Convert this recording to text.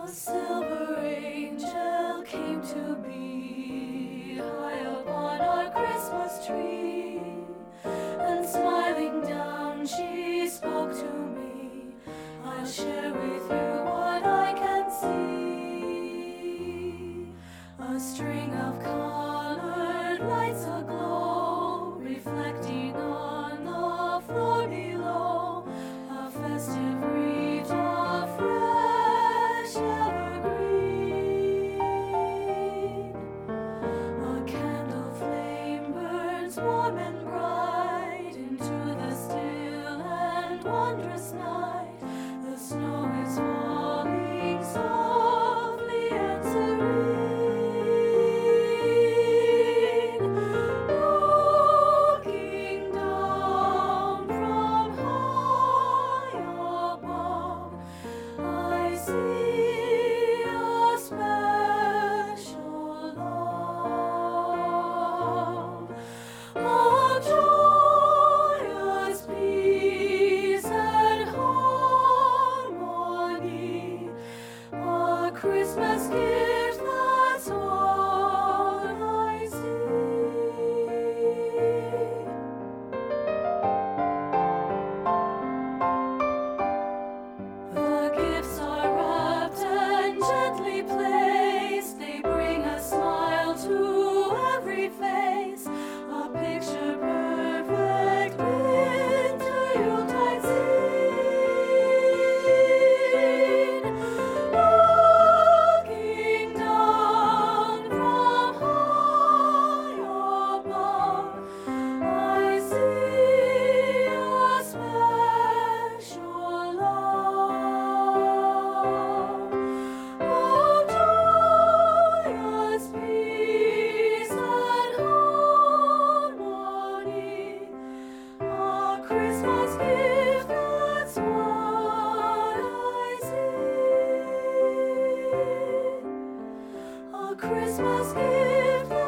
Silver angel came to be high upon our Christmas tree, and smiling down she spoke to me. I'll share with you what I can see. A string of colored lights aglow, reflecting on the floor below. A festive wreath of fresh evergreen. A candle flame burns warm and bright into the still and wondrous night. The snow is falling softly and serene. Looking down from high above, I see a special love, a joyous peace and harmony, a Christmas gift, that's what I see. The gifts are wrapped and gently placed. They bring a smile to every face. A picture perfect winter Yuletide scene. Looking down from high above, I see a special love, a joyous peace and harmony, a Christmas gift, that's what I see. A Christmas gift.